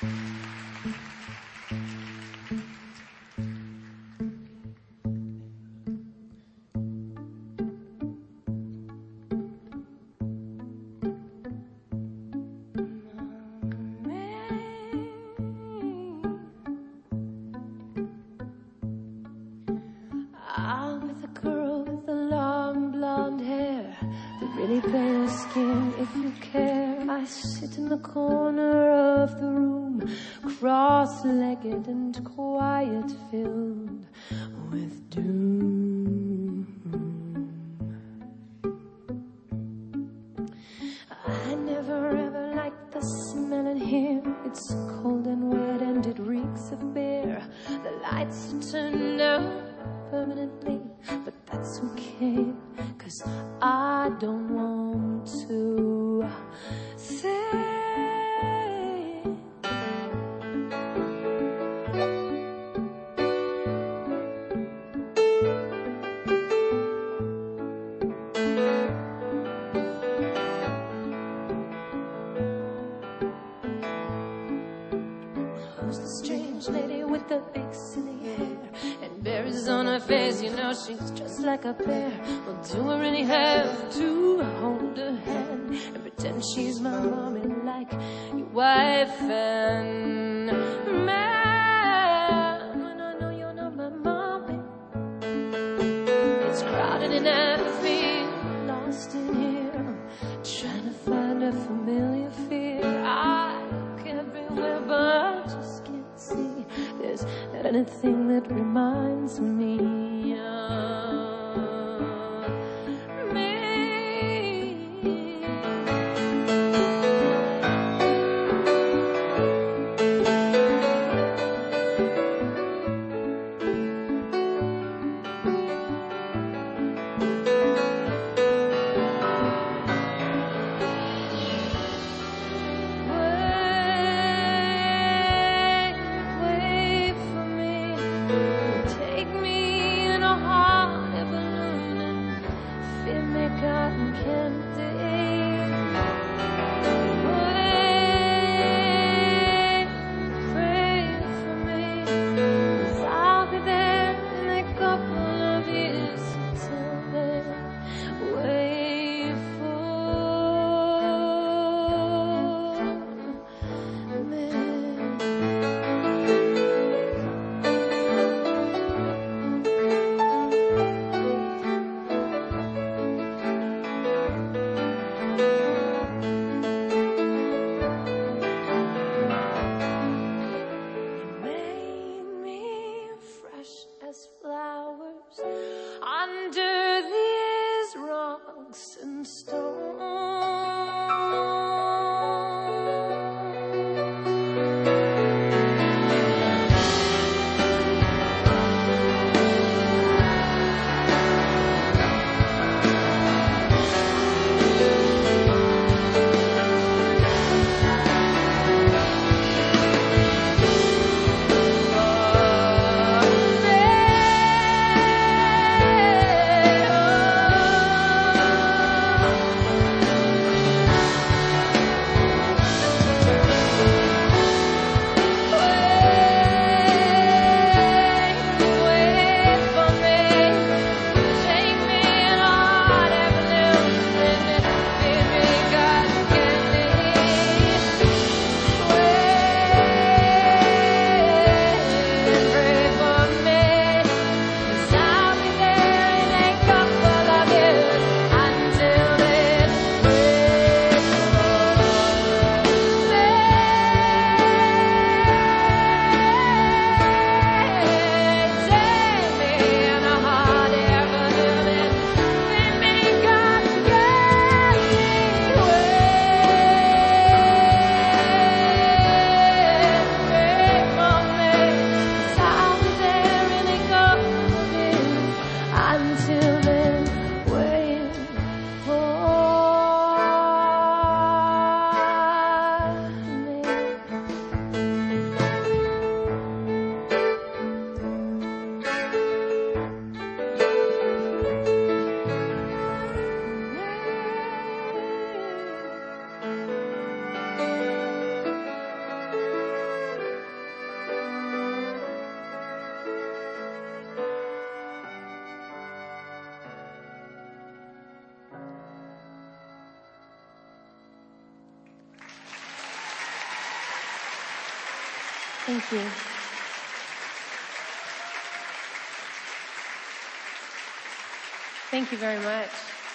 I'm with a girl with the long blonde hair, the really pale skin if you care. I sit in the corner of the room, cross-legged and quiet, filled with doom. I never ever liked the smell in here. It's cold and wet and it reeks of beer. The lights are turned down permanently, but that's okay, 'cause I don't want to say. Who's the strange lady with the big silly hair and berries on her face? You know she's just like a bear. Well, do I really have to hold her hand and pretend she's my mommy like your wife and man, when I know you're not my mommy? It's crowded and I feel lost in here, trying to find a familiar fear. I look everywhere but just can't see there's not anything that reminds me of me. Wait for me, take me in a heart Thank you. Thank you very much.